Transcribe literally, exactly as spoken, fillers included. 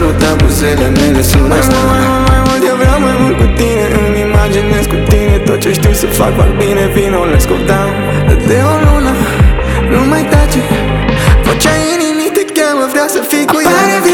săruta buzele mele sună asta. Mai mult, mai mult, eu vreau mai mult cu tine. Îmi imaginez cu tine tot ce știu să fac, fac bine. Vino, let's go down. De o lună, nu mai tace. Vocea inimii te cheamă, vrea să fii cu ea.